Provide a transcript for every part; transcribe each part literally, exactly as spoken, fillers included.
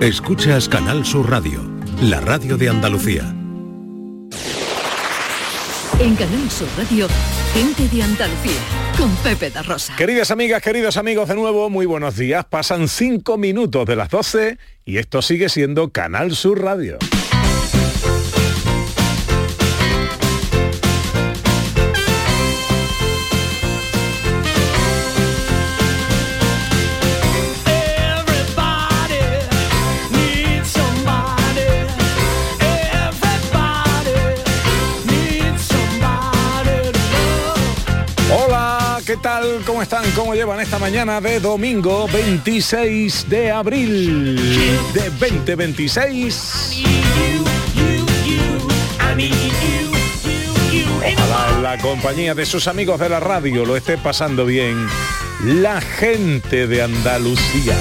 Escuchas Canal Sur Radio, la radio de Andalucía. En Canal Sur Radio, gente de Andalucía, con Pepe da Rosa. Queridas amigas, queridos amigos, de nuevo, muy buenos días. Pasan cinco minutos de las doce y esto sigue siendo Canal Sur Radio. ¿Qué tal? ¿Cómo están? ¿Cómo llevan esta mañana de domingo veintiséis de abril de veinte veintiséis? Ojalá en la compañía de sus amigos de la radio lo esté pasando bien la gente de Andalucía.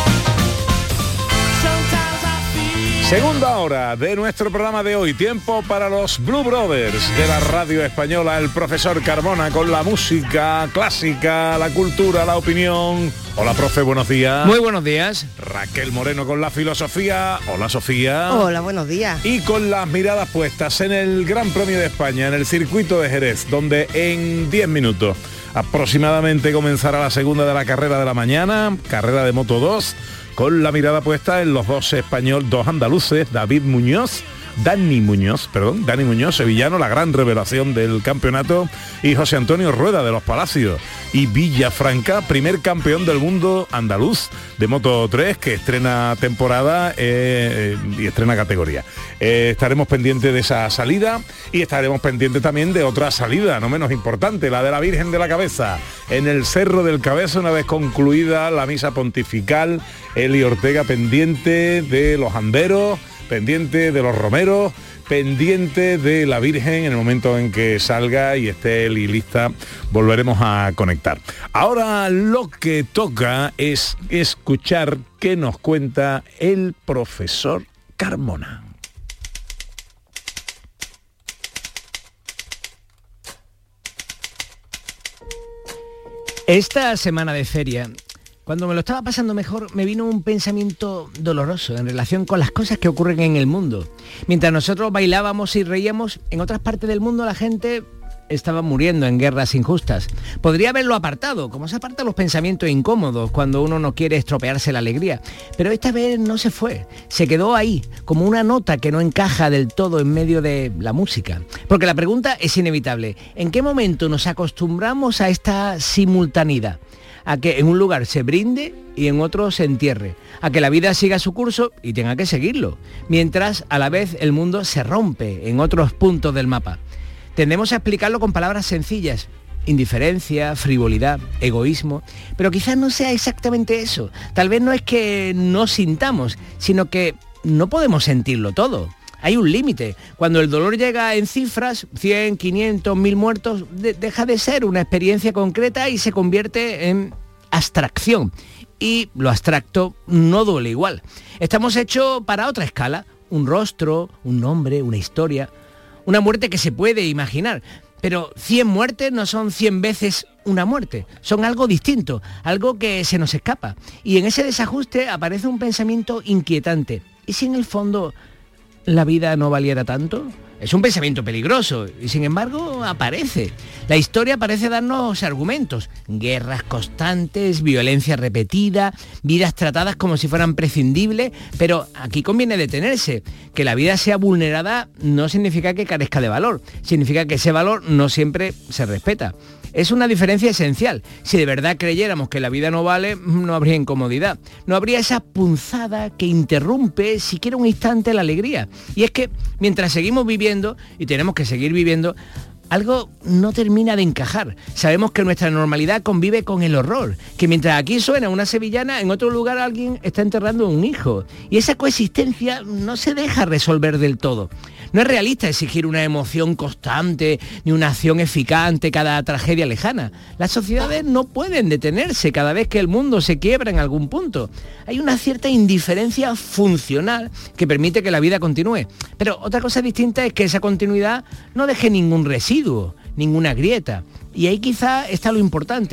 Segunda hora de nuestro programa de hoy, tiempo para los Blue Brothers de la radio española, el profesor Carmona con la música clásica, la cultura, la opinión. Hola, profe, buenos días. Muy buenos días. Raquel Moreno con la filosofía. Hola, Sofía. Hola, buenos días. Y con las miradas puestas en el Gran Premio de España, en el circuito de Jerez, donde en diez minutos aproximadamente comenzará la segunda de la carrera de la mañana, carrera de Moto dos, con la mirada puesta en los dos españoles, dos andaluces, David Muñoz, Dani Muñoz, perdón, Dani Muñoz, sevillano, la gran revelación del campeonato, y José Antonio Rueda de los Palacios, y Villafranca, primer campeón del mundo andaluz de Moto tres, que estrena temporada eh, y estrena categoría. Eh, estaremos pendientes de esa salida y estaremos pendientes también de otra salida, no menos importante, la de la Virgen de la Cabeza, en el Cerro del Cabeza, una vez concluida la misa pontifical. Eli Ortega pendiente de los anderos, pendiente de los romeros, pendiente de la Virgen. En el momento en que salga y esté Eli lista, volveremos a conectar. Ahora lo que toca es escuchar qué nos cuenta el profesor Carmona. Esta semana de feria, cuando me lo estaba pasando mejor, me vino un pensamiento doloroso en relación con las cosas que ocurren en el mundo. Mientras nosotros bailábamos y reíamos, en otras partes del mundo la gente estaba muriendo en guerras injustas. Podría haberlo apartado, como se apartan los pensamientos incómodos cuando uno no quiere estropearse la alegría. Pero esta vez no se fue, se quedó ahí, como una nota que no encaja del todo en medio de la música. Porque la pregunta es inevitable: ¿en qué momento nos acostumbramos a esta simultaneidad? A que en un lugar se brinde y en otro se entierre, a que la vida siga su curso y tenga que seguirlo, mientras a la vez el mundo se rompe en otros puntos del mapa. Tendemos a explicarlo con palabras sencillas: indiferencia, frivolidad, egoísmo, pero quizás no sea exactamente eso. Tal vez no es que no sintamos, sino que no podemos sentirlo todo. Hay un límite. Cuando el dolor llega en cifras, cien, quinientos, mil muertos, de- deja de ser una experiencia concreta y se convierte en abstracción. Y lo abstracto no duele igual. Estamos hechos para otra escala: un rostro, un nombre, una historia, una muerte que se puede imaginar. Pero cien muertes no son cien veces una muerte, son algo distinto, algo que se nos escapa. Y en ese desajuste aparece un pensamiento inquietante. ¿Y si en el fondo la vida no valiera tanto? Es un pensamiento peligroso y sin embargo aparece. La historia parece darnos argumentos: guerras constantes, violencia repetida, vidas tratadas como si fueran prescindibles, pero aquí conviene detenerse. Que la vida sea vulnerada no significa que carezca de valor, significa que ese valor no siempre se respeta. Es una diferencia esencial. Si de verdad creyéramos que la vida no vale, no habría incomodidad. No habría esa punzada que interrumpe siquiera un instante la alegría. Y es que mientras seguimos viviendo, y tenemos que seguir viviendo, algo no termina de encajar. Sabemos que nuestra normalidad convive con el horror, que mientras aquí suena una sevillana, en otro lugar alguien está enterrando a un hijo. Y esa coexistencia no se deja resolver del todo. No es realista exigir una emoción constante ni una acción eficaz ante cada tragedia lejana. Las sociedades no pueden detenerse cada vez que el mundo se quiebra en algún punto. Hay una cierta indiferencia funcional que permite que la vida continúe. Pero otra cosa distinta es que esa continuidad no deje ningún residuo, ninguna grieta. Y ahí quizá está lo importante.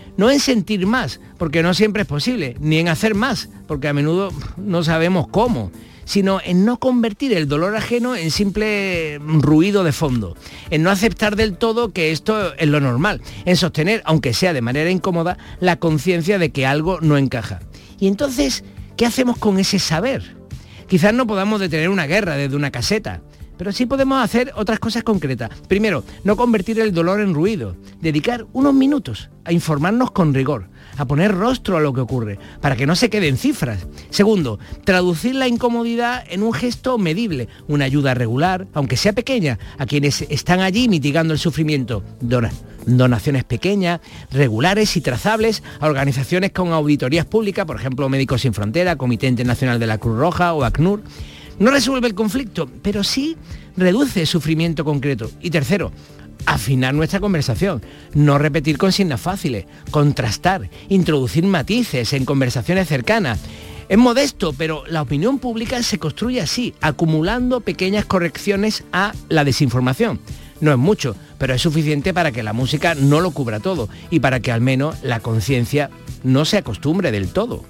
No en sentir más, porque no siempre es posible, ni en hacer más, porque a menudo no sabemos cómo, sino en no convertir el dolor ajeno en simple ruido de fondo, en no aceptar del todo que esto es lo normal, en sostener, aunque sea de manera incómoda, la conciencia de que algo no encaja. Y entonces, ¿qué hacemos con ese saber? Quizás no podamos detener una guerra desde una caseta, pero sí podemos hacer otras cosas concretas. Primero, no convertir el dolor en ruido, dedicar unos minutos a informarnos con rigor, a poner rostro a lo que ocurre, para que no se queden cifras. Segundo, traducir la incomodidad en un gesto medible, una ayuda regular, aunque sea pequeña, a quienes están allí mitigando el sufrimiento. Dona, donaciones pequeñas, regulares y trazables a organizaciones con auditorías públicas, por ejemplo, Médicos Sin Fronteras, Comité Internacional de la Cruz Roja o ACNUR. No resuelve el conflicto, pero sí reduce el sufrimiento concreto. Y tercero, afinar nuestra conversación, no repetir consignas fáciles, contrastar, introducir matices en conversaciones cercanas. Es modesto, pero la opinión pública se construye así, acumulando pequeñas correcciones a la desinformación. No es mucho, pero es suficiente para que la música no lo cubra todo y para que al menos la conciencia no se acostumbre del todo.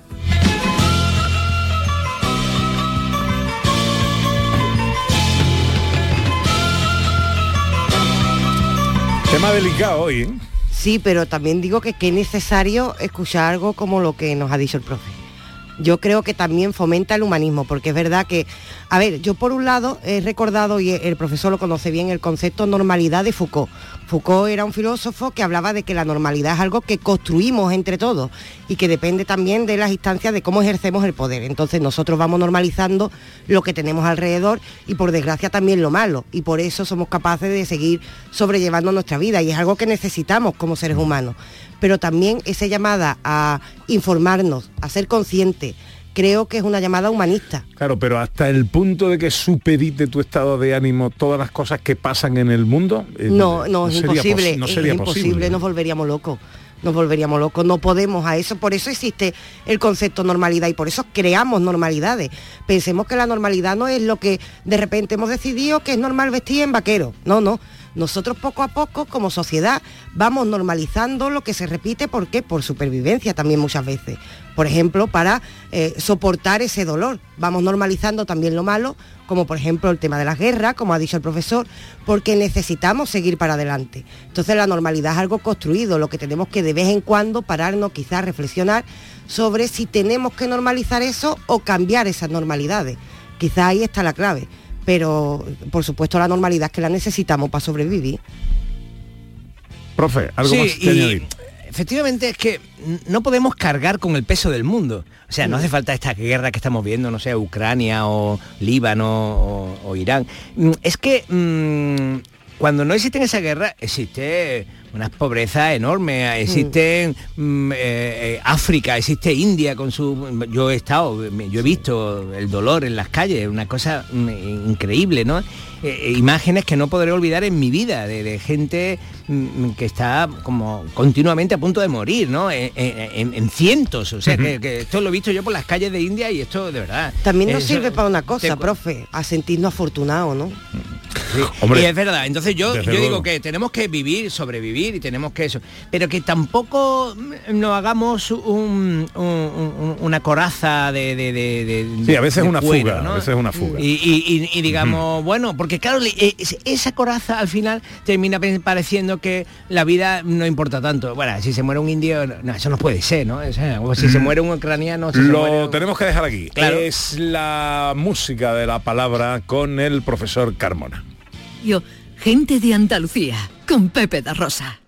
Tema delicado hoy, ¿eh? Sí, pero también digo que, que es necesario escuchar algo como lo que nos ha dicho el profe. Yo creo que también fomenta el humanismo, porque es verdad que, a ver, yo por un lado he recordado, y el profesor lo conoce bien, el concepto normalidad de Foucault. Foucault era un filósofo que hablaba de que la normalidad es algo que construimos entre todos y que depende también de las instancias de cómo ejercemos el poder. Entonces nosotros vamos normalizando lo que tenemos alrededor y por desgracia también lo malo, y por eso somos capaces de seguir sobrellevando nuestra vida, y es algo que necesitamos como seres humanos. Pero también esa llamada a informarnos, a ser conscientes, creo que es una llamada humanista. Claro, pero hasta el punto de que supedite tu estado de ánimo todas las cosas que pasan en el mundo. No, no, es imposible, no sería es imposible, posible. Nos volveríamos locos. Nos volveríamos locos, no podemos a eso, por eso existe el concepto normalidad y por eso creamos normalidades. Pensemos que la normalidad no es lo que de repente hemos decidido que es normal vestir en vaquero, no, no. Nosotros poco a poco, como sociedad, vamos normalizando lo que se repite, ¿por qué? Por supervivencia también muchas veces. Por ejemplo, para eh, soportar ese dolor. Vamos normalizando también lo malo, como por ejemplo el tema de las guerras, como ha dicho el profesor, porque necesitamos seguir para adelante. Entonces la normalidad es algo construido, lo que tenemos que de vez en cuando pararnos, quizás reflexionar sobre si tenemos que normalizar eso o cambiar esas normalidades. Quizás ahí está la clave. Pero, por supuesto, la normalidad es que la necesitamos para sobrevivir. Profe, ¿algo sí, más que añadir? Efectivamente, es que no podemos cargar con el peso del mundo. O sea, no hace falta esta guerra que estamos viendo, no sé, Ucrania o Líbano o, o Irán. Es que mmm, cuando no existe esa guerra, existe una pobreza enorme, existe mm, eh, eh, África, existe India con su... Yo he estado, yo he visto el dolor en las calles, una cosa mm, increíble, ¿no? Eh, imágenes que no podré olvidar en mi vida, de, de gente mm, que está como continuamente a punto de morir, ¿no? En, en, en cientos, o sea, uh-huh. que, que esto lo he visto yo por las calles de India y esto de verdad... También nos eso, sirve para una cosa, te... profe, a sentirnos afortunados, ¿no? Sí. Hombre, y es verdad, entonces yo, yo digo que tenemos que vivir, sobrevivir y tenemos que eso, pero que tampoco nos hagamos un, un, un, una coraza de, de, de, de sí, a veces de una cuero, fuga, ¿no? a veces una fuga. Y, y, y, y digamos, uh-huh. bueno, porque claro, esa coraza al final termina pareciendo que la vida no importa tanto. Bueno, si se muere un indio, no, eso no puede ser, ¿no? O sea, o si se muere un ucraniano... Si Lo se muere un... tenemos que dejar aquí. Claro. Es la música de la palabra con el profesor Carmona. Yo, gente de Andalucía, con Pepe da Rosa.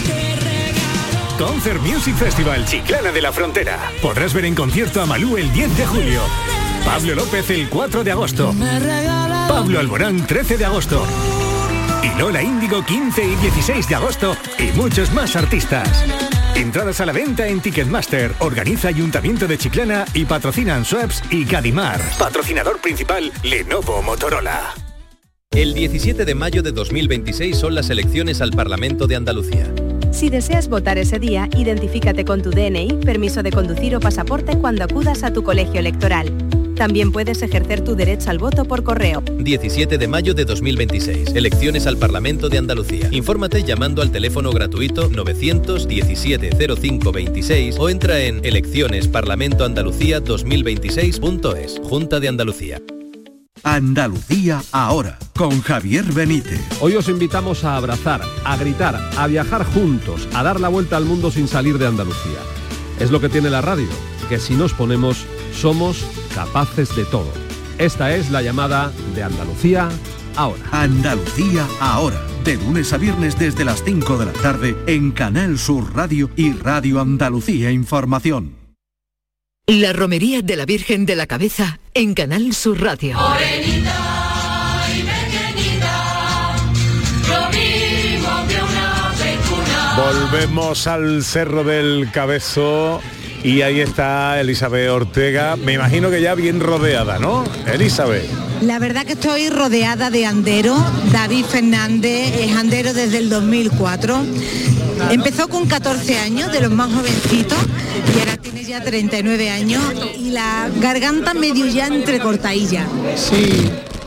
Concert Music Festival Chiclana de la Frontera. Podrás ver en concierto a Malú el diez de julio, Pablo López el cuatro de agosto, Pablo Alborán trece de agosto y Lola Índigo quince y dieciséis de agosto y muchos más artistas. Entradas a la venta en Ticketmaster. Organiza Ayuntamiento de Chiclana y patrocinan Swaps y Cadimar. Patrocinador principal Lenovo Motorola. El diecisiete de mayo de dos mil veintiséis son las elecciones al Parlamento de Andalucía. Si deseas votar ese día, identifícate con tu D N I, permiso de conducir o pasaporte cuando acudas a tu colegio electoral. También puedes ejercer tu derecho al voto por correo. diecisiete de mayo de dos mil veintiséis. Elecciones al Parlamento de Andalucía. Infórmate llamando al teléfono gratuito novecientos diecisiete cero cinco veintiséis o entra en elecciones parlamento andalucía dos mil veintiséis punto es. Junta de Andalucía. Andalucía ahora, con Javier Benítez. Hoy os invitamos a abrazar, a gritar, a viajar juntos, a dar la vuelta al mundo sin salir de Andalucía. Es lo que tiene la radio, que si nos ponemos, somos capaces de todo. Esta es la llamada de Andalucía ahora. Andalucía ahora, de lunes a viernes desde las cinco de la tarde en Canal Sur Radio y Radio Andalucía Información. La romería de la Virgen de la Cabeza en Canal Sur Radio. Morenita y pequeñita, lo mismo que una vecuna. Volvemos al Cerro del Cabezo y ahí está Elizabeth Ortega. Me imagino que ya bien rodeada, ¿no? Elizabeth. La verdad que estoy rodeada de anderos. David Fernández es andero desde el dos mil cuatro. Empezó con catorce años, de los más jovencitos, y ahora tiene ya treinta y nueve años y la garganta medio ya entrecortadilla. Sí,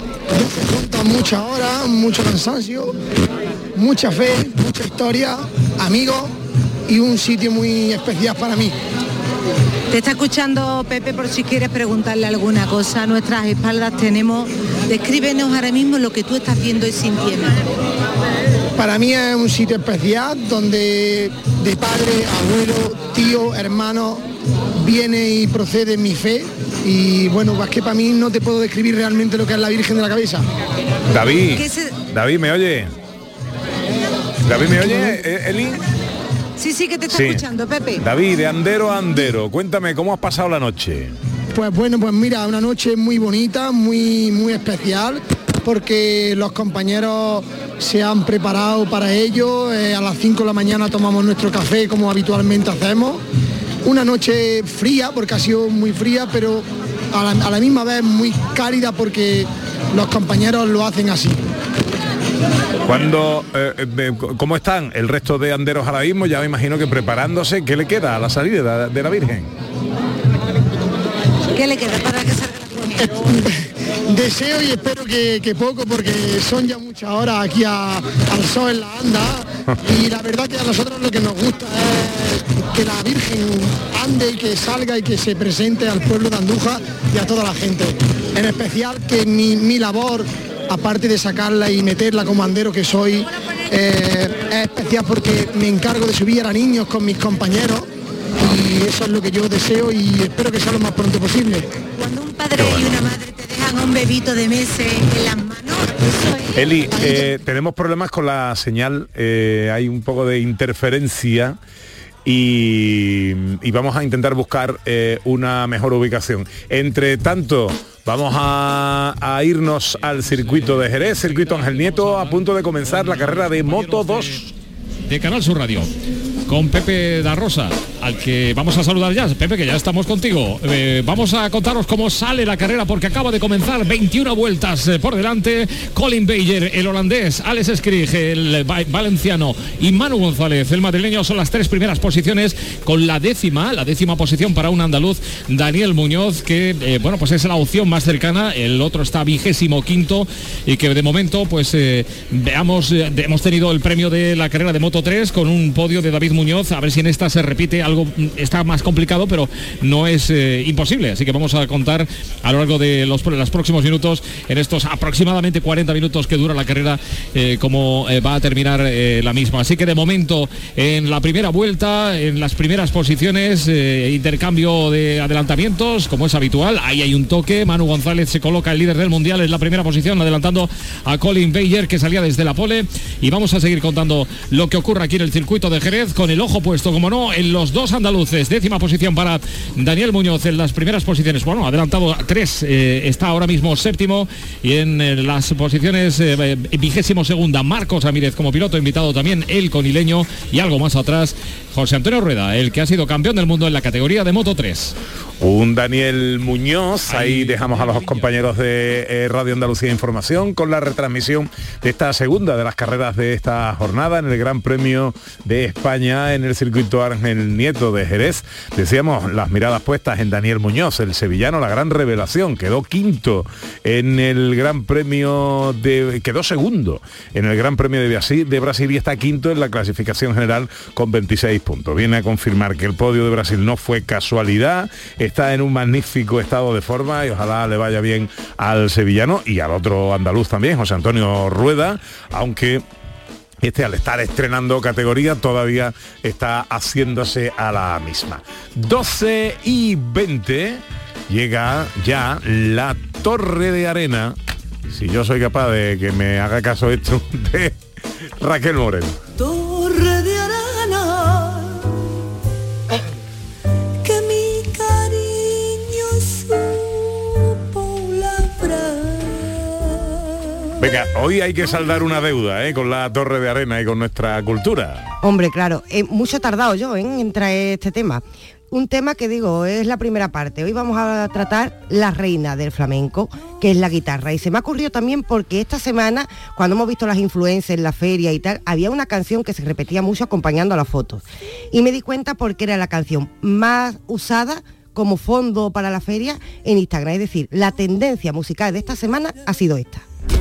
muchas horas, mucho cansancio, mucha fe, mucha historia, amigos y un sitio muy especial para mí. Te está escuchando Pepe por si quieres preguntarle alguna cosa. A nuestras espaldas tenemos, descríbenos ahora mismo lo que tú estás viendo y sintiendo. Para mí es un sitio especial donde de padre, abuelo, tío, hermano, viene y procede mi fe. Y bueno, es que para mí no te puedo describir realmente lo que es la Virgen de la Cabeza. David, David, ¿me oye? ¿David me oye, Eli? Sí, sí, que te está sí. escuchando, Pepe. David, de andero a andero, cuéntame, ¿cómo has pasado la noche? Pues bueno, pues mira, una noche muy bonita, muy, muy especial, porque los compañeros se han preparado para ello. Eh, a las cinco de la mañana tomamos nuestro café como habitualmente hacemos. Una noche fría, porque ha sido muy fría, pero a la, a la misma vez muy cálida, porque los compañeros lo hacen así. Cuando, eh, eh, ¿cómo están el resto de anderos ahora mismo? Ya me imagino que preparándose. ¿Qué le queda a la salida de la Virgen? ¿Qué le queda para que salga? Deseo y espero que, que poco, porque son ya muchas horas aquí a, al sol en la anda, y la verdad que a nosotros lo que nos gusta es que la Virgen ande y que salga y que se presente al pueblo de Andújar y a toda la gente. En especial que mi, mi labor, aparte de sacarla y meterla como andero que soy, eh, es especial porque me encargo de subir a niños con mis compañeros, y eso es lo que yo deseo y espero que sea lo más pronto posible. Cuando un padre y una madre te dejan un bebito de meses en las manos, eso es... Eli, eh, tenemos problemas con la señal, eh, hay un poco de interferencia y, y vamos a intentar buscar eh, una mejor ubicación. Entre tanto, vamos a, a irnos al circuito de Jerez, circuito Ángel Nieto, a punto de comenzar la carrera de Moto dos. De Canal Sur Radio, con Pepe da Rosa, al que vamos a saludar ya. Pepe, que ya estamos contigo. Eh, vamos a contaros cómo sale la carrera, porque acaba de comenzar, veintiuna vueltas eh, por delante. Colin Bayer, el holandés, Alex Skrig, el va valenciano, y Manu González, el madrileño, son las tres primeras posiciones, con la décima, la décima posición para un andaluz, Daniel Muñoz, que eh, bueno, pues es la opción más cercana. El otro está vigésimo quinto, y que de momento, pues eh, veamos, eh, hemos tenido el premio de la carrera de Moto tres con un podio de David Muñoz, a ver si en esta se repite. Algo está más complicado, pero no es eh, imposible, así que vamos a contar a lo largo de los, los próximos minutos, en estos aproximadamente cuarenta minutos que dura la carrera, eh, cómo eh, va a terminar eh, la misma. Así que de momento, en la primera vuelta, en las primeras posiciones, eh, intercambio de adelantamientos, como es habitual. Ahí hay un toque, Manu González se coloca el líder del mundial en la primera posición, adelantando a Colin Bayer, que salía desde la pole, y vamos a seguir contando lo que ocurre aquí en el circuito de Jerez, con el ojo puesto, como no, en los dos andaluces. Décima posición para Daniel Muñoz en las primeras posiciones, bueno, adelantado a tres, eh, está ahora mismo séptimo, y en eh, las posiciones eh, vigésimo segunda, Marcos Ramírez como piloto invitado también, el conileño, y algo más atrás, José Antonio Rueda, el que ha sido campeón del mundo en la categoría de Moto tres. Un Daniel Muñoz, ahí dejamos a los compañeros de eh, Radio Andalucía Información con la retransmisión de esta segunda de las carreras de esta jornada en el Gran Premio de España en el circuito Ángel Nieto de Jerez. Decíamos, las miradas puestas en Daniel Muñoz, el sevillano, la gran revelación, quedó quinto en el Gran Premio de... quedó segundo en el Gran Premio de Brasil, de Brasil y está quinto en la clasificación general con veintiséis puntos. Viene a confirmar que el podio de Brasil no fue casualidad, está en un magnífico estado de forma y ojalá le vaya bien al sevillano y al otro andaluz también, José Antonio Rueda, aunque este al estar estrenando categoría todavía está haciéndose a la misma. doce y veinte llega ya la Torre de Arena, si yo soy capaz de que me haga caso esto, de Raquel Moreno. Torre de arena, que mi cariño supo labrar. Venga, hoy hay que saldar una deuda, ¿eh? Con la Torre de Arena y con nuestra cultura. Hombre, claro, eh, mucho he tardado yo ¿eh? en traer este tema. Un tema que digo, es la primera parte. Hoy vamos a tratar la reina del flamenco, que es la guitarra. Y se me ha ocurrido también porque esta semana, cuando hemos visto las influencers en la feria y tal, había una canción que se repetía mucho acompañando a las fotos. Y me di cuenta porque era la canción más usada como fondo para la feria en Instagram. Es decir, la tendencia musical de esta semana ha sido esta.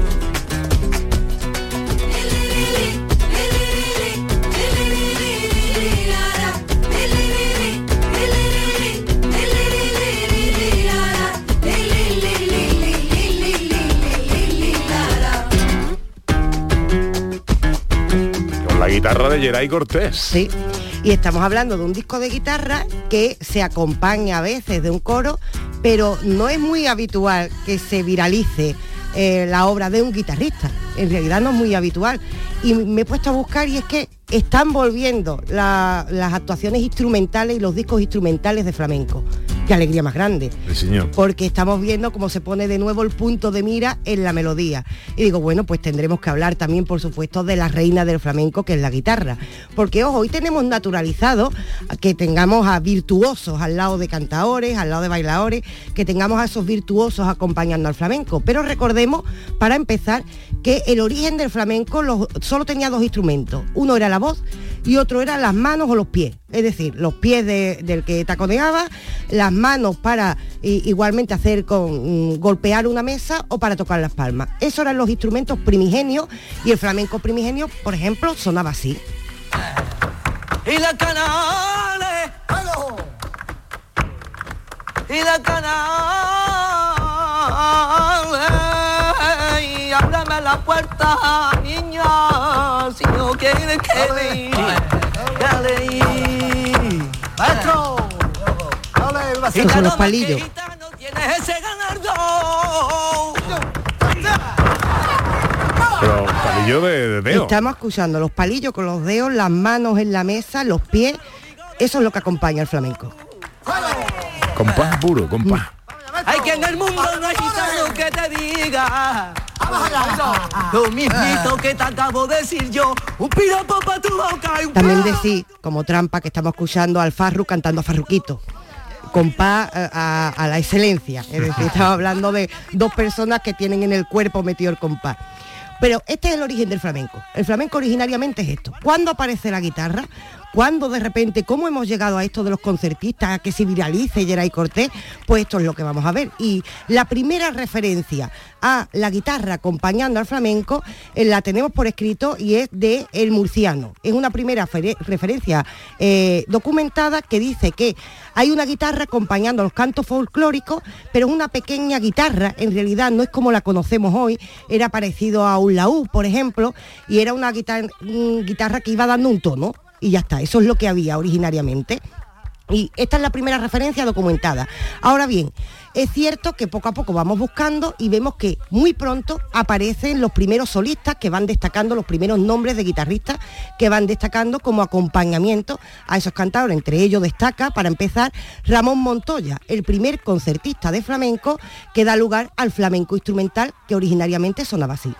La guitarra de Geray Cortés. Sí, y estamos hablando de un disco de guitarra que se acompaña a veces de un coro, pero no es muy habitual que se viralice eh, la obra de un guitarrista. En realidad no es muy habitual. Y me he puesto a buscar y es que están volviendo la, las actuaciones instrumentales y los discos instrumentales de flamenco. Qué alegría más grande. Sí, señor. Porque estamos viendo cómo se pone de nuevo el punto de mira en la melodía. Y digo, bueno, pues tendremos que hablar también, por supuesto, de la reina del flamenco, que es la guitarra. Porque, ojo, hoy tenemos naturalizado que tengamos a virtuosos al lado de cantadores, al lado de bailadores, que tengamos a esos virtuosos acompañando al flamenco. Pero recordemos, para empezar, que el origen del flamenco los, solo tenía dos instrumentos. Uno era la voz y otro eran las manos o los pies. Es decir, los pies de, del que taconeaba, las manos para i, igualmente hacer con mm, golpear una mesa o para tocar las palmas. Esos eran los instrumentos primigenios y el flamenco primigenio, por ejemplo, sonaba así. Y la canales, y la canales, y ábrame la puerta, niña, si no quieres que leí, que leí. Maestro, Estos son los palillos. tienes ese galardón. Pero palillo de, de dedo. Estamos escuchando los palillos con los dedos, las manos en la mesa, los pies. Eso es lo que acompaña al flamenco. Compás puro, compás. Hay que en el mundo no hay gitano que te diga lo mismito que te acabo de decir yo. Un piropo pa' tu boca y un También decir, como trampa, que estamos escuchando al Farru cantando a Farruquito. Compás a, a, a la excelencia. Es decir, estamos hablando de dos personas que tienen en el cuerpo metido el compás. Pero este es el origen del flamenco. El flamenco originariamente es esto. ¿Cuándo aparece la guitarra? ¿Cuándo de repente, cómo hemos llegado a esto de los concertistas, a que se viralice Geray Cortés? Pues esto es lo que vamos a ver. Y la primera referencia a la guitarra acompañando al flamenco eh, la tenemos por escrito y es de El Murciano. Es una primera referencia eh, documentada que dice que hay una guitarra acompañando a los cantos folclóricos, pero es una pequeña guitarra, en realidad no es como la conocemos hoy, era parecido a un laúd, por ejemplo, y era una guitarra, una guitarra que iba dando un tono. Y ya está, eso es lo que había originariamente. Y esta es la primera referencia documentada. Ahora bien, es cierto que poco a poco vamos buscando y vemos que muy pronto aparecen los primeros solistas que van destacando, los primeros nombres de guitarristas que van destacando como acompañamiento a esos cantadores. Entre ellos destaca, para empezar, Ramón Montoya, el primer concertista de flamenco que da lugar al flamenco instrumental, que originariamente sonaba así.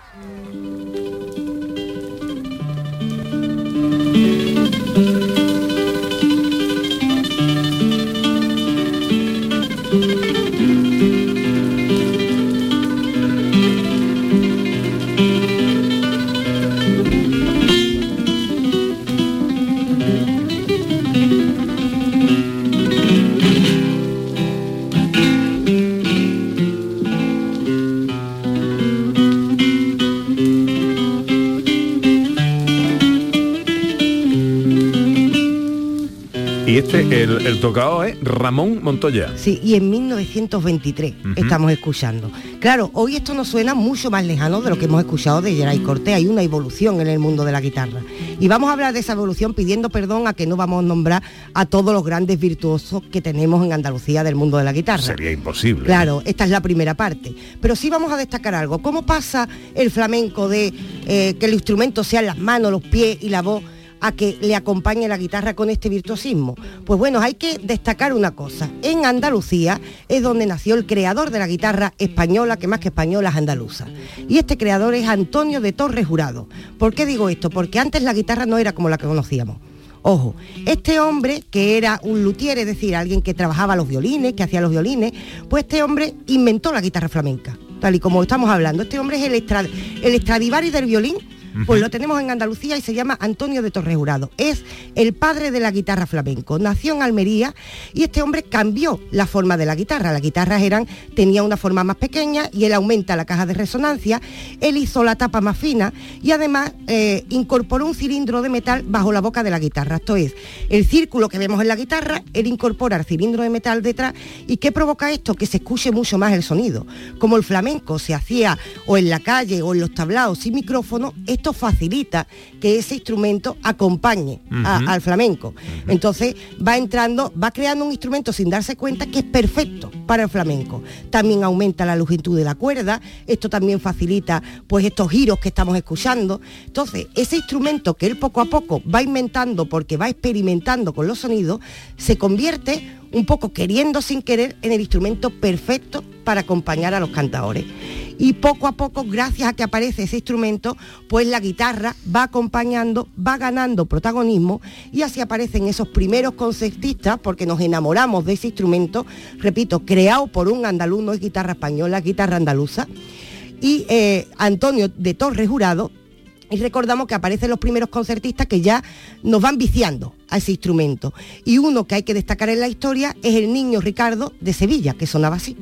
Sí, el, el tocado es Ramón Montoya. Sí, y en mil novecientos veintitrés uh-huh. estamos escuchando. Claro, hoy esto nos suena mucho más lejano de lo que hemos escuchado de Geray Cortés. Hay una evolución en el mundo de la guitarra. Y vamos a hablar de esa evolución pidiendo perdón a que no vamos a nombrar a todos los grandes virtuosos que tenemos en Andalucía del mundo de la guitarra. Sería imposible. Claro, esta es la primera parte. Pero sí vamos a destacar algo. ¿Cómo pasa el flamenco de eh, que el instrumento sean las manos, los pies y la voz a que le acompañe la guitarra con este virtuosismo? Pues bueno, hay que destacar una cosa. En Andalucía es donde nació el creador de la guitarra española, que más que española es andaluza. Y este creador es Antonio de Torres Jurado. ¿Por qué digo esto? Porque antes la guitarra no era como la que conocíamos. Ojo, este hombre, que era un luthier, es decir, alguien que trabajaba los violines, que hacía los violines, pues este hombre inventó la guitarra flamenca, tal y como estamos hablando. Este hombre es el, Estrad- el Stradivarius del violín, pues lo tenemos en Andalucía y se llama Antonio de Torres Jurado. Es el padre de la guitarra flamenco. Nació en Almería y este hombre cambió la forma de la guitarra. Las guitarras eran, tenía una forma más pequeña y él aumenta la caja de resonancia. Él hizo la tapa más fina y además eh, incorporó un cilindro de metal bajo la boca de la guitarra. Esto es, el círculo que vemos en la guitarra, él incorpora el cilindro de metal detrás. ¿Y qué provoca esto? Que se escuche mucho más el sonido. Como el flamenco se hacía o en la calle o en los tablaos sin micrófono, esto facilita que ese instrumento acompañe a, uh-huh. al flamenco. Uh-huh. Entonces va entrando, va creando un instrumento sin darse cuenta que es perfecto para el flamenco. También aumenta la longitud de la cuerda, esto también facilita pues estos giros que estamos escuchando. Entonces, ese instrumento que él poco a poco va inventando porque va experimentando con los sonidos, se convierte un poco queriendo sin querer en el instrumento perfecto para acompañar a los cantadores. Y poco a poco, gracias a que aparece ese instrumento, pues la guitarra va acompañando, va ganando protagonismo y así aparecen esos primeros concertistas, porque nos enamoramos de ese instrumento, repito, creado por un andaluz, no es guitarra española, es guitarra andaluza, y eh, Antonio de Torres Jurado. Y recordamos que aparecen los primeros concertistas que ya nos van viciando a ese instrumento. Y uno que hay que destacar en la historia es el Niño Ricardo de Sevilla, que sonaba así.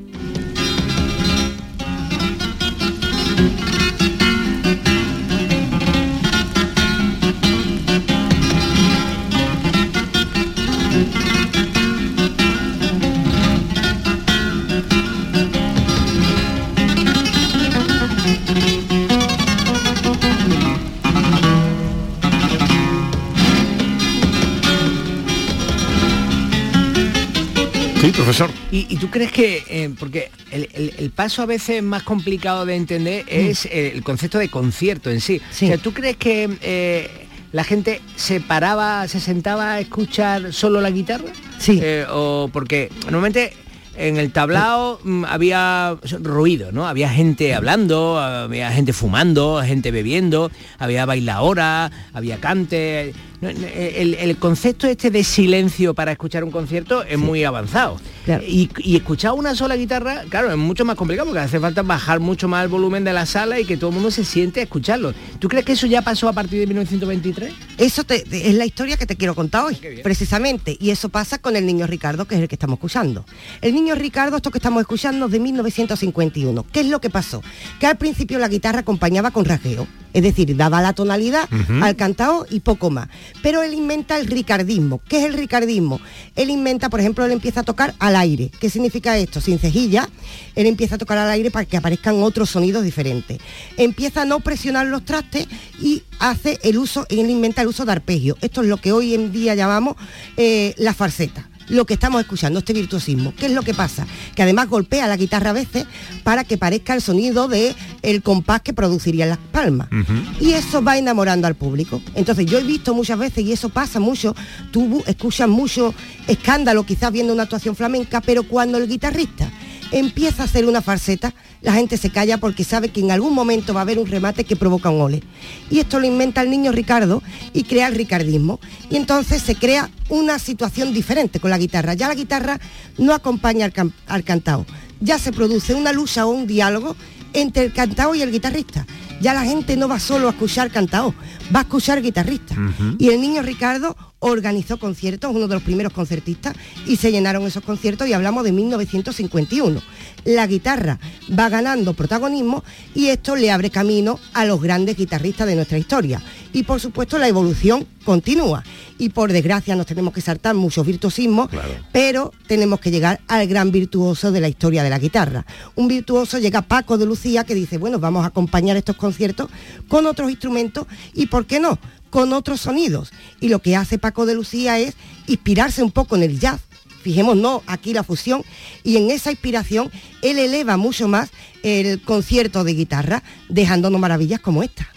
Sí, profesor. ¿Y, y tú crees que, eh, porque el, el, el paso a veces más complicado de entender es el, el concepto de concierto en sí? sí. O sea, ¿tú crees que eh, la gente se paraba, se sentaba a escuchar solo la guitarra? Sí. Eh, o porque normalmente en el tablao mm, había ruido, ¿no? Había gente hablando, había gente fumando, gente bebiendo, había bailaora, había cante. El, el concepto este de silencio para escuchar un concierto es sí. muy avanzado. Claro. Y, y escuchar una sola guitarra, claro, es mucho más complicado porque hace falta bajar mucho más el volumen de la sala y que todo el mundo se siente a escucharlo. ¿Tú crees que eso ya pasó a partir de mil novecientos veintitrés? Eso te, te, es la historia que te quiero contar hoy, precisamente. Y eso pasa con el Niño Ricardo, que es el que estamos escuchando. El Niño Ricardo, esto que estamos escuchando, es de mil novecientos cincuenta y uno. ¿Qué es lo que pasó? Que al principio la guitarra acompañaba con rasgueo. Es decir, daba la tonalidad uh-huh. al cantao y poco más. Pero él inventa el ricardismo. ¿Qué es el ricardismo? Él inventa, por ejemplo, él empieza a tocar al aire. ¿Qué significa esto? Sin cejilla, él empieza a tocar al aire para que aparezcan otros sonidos diferentes. Empieza a no presionar los trastes y hace el uso, él inventa el uso de arpegio. Esto es lo que hoy en día llamamos eh, la falseta. Lo que estamos escuchando, este virtuosismo. ¿Qué es lo que pasa? Que además golpea la guitarra a veces para que parezca el sonido de el compás que producirían las palmas. Uh-huh. Y eso va enamorando al público. Entonces yo he visto muchas veces, y eso pasa mucho, tú escuchas mucho escándalo quizás viendo una actuación flamenca, pero cuando el guitarrista empieza a hacer una falseta, la gente se calla porque sabe que en algún momento va a haber un remate que provoca un ole. Y esto lo inventa el Niño Ricardo y crea el ricardismo. Y entonces se crea una situación diferente con la guitarra. Ya la guitarra no acompaña al, can- al cantao. Ya se produce una lucha o un diálogo entre el cantao y el guitarrista. Ya la gente no va solo a escuchar cantao, va a escuchar guitarrista. Uh-huh. Y el Niño Ricardo organizó conciertos, uno de los primeros concertistas, y se llenaron esos conciertos y hablamos de mil novecientos cincuenta y uno. La guitarra va ganando protagonismo y esto le abre camino a los grandes guitarristas de nuestra historia. y por supuesto la evolución continúa. Y por desgracia nos tenemos que saltar muchos virtuosismos, claro. pero tenemos que llegar al gran virtuoso de la historia de la guitarra. Un virtuoso llega Paco de Lucía, que dice, bueno, vamos a acompañar estos conciertos con otros instrumentos y, ¿por qué no?, con otros sonidos. Y lo que hace Paco de Lucía es inspirarse un poco en el jazz. Fijémonos aquí la fusión, y en esa inspiración él eleva mucho más el concierto de guitarra, dejándonos maravillas como esta.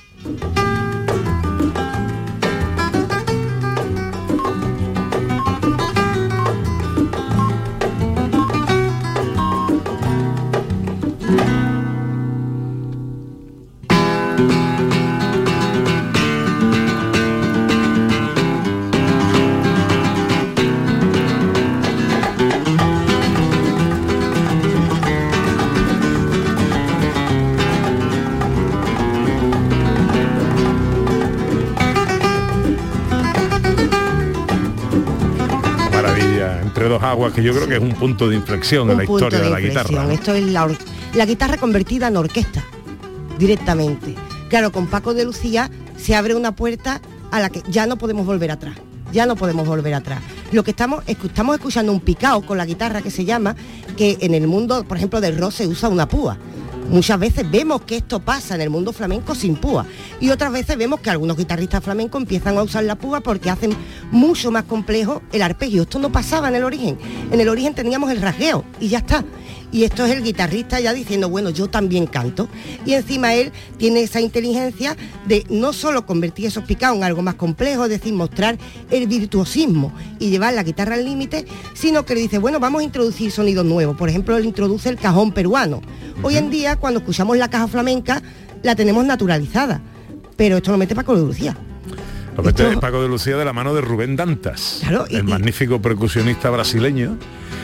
Dos aguas, que yo creo que es un punto de inflexión un en la historia de, de la guitarra, ¿no? Esto es la, or- la guitarra convertida en orquesta directamente. Claro, con Paco de Lucía se abre una puerta a la que ya no podemos volver atrás. Ya no podemos volver atrás. Lo que estamos, estamos escuchando un picao con la guitarra, que se llama, que en el mundo, por ejemplo, del rock se usa una púa. Muchas veces vemos que esto pasa en el mundo flamenco sin púa, y otras veces vemos que algunos guitarristas flamencos empiezan a usar la púa porque hacen mucho más complejo el arpegio. Esto no pasaba en el origen. En el origen teníamos el rasgueo y ya está. Y esto es el guitarrista ya diciendo, bueno, yo también canto. Y encima él tiene esa inteligencia de no solo convertir esos picados en algo más complejo, es decir, mostrar el virtuosismo y llevar la guitarra al límite, sino que le dice, bueno, vamos a introducir sonidos nuevos. Por ejemplo, él introduce el cajón peruano. Hoy en día, cuando escuchamos la caja flamenca, la tenemos naturalizada, pero esto lo mete Paco de Lucía. Lo mete esto... Paco de Lucía de la mano de Rubén Dantas, claro, y, el magnífico percusionista brasileño.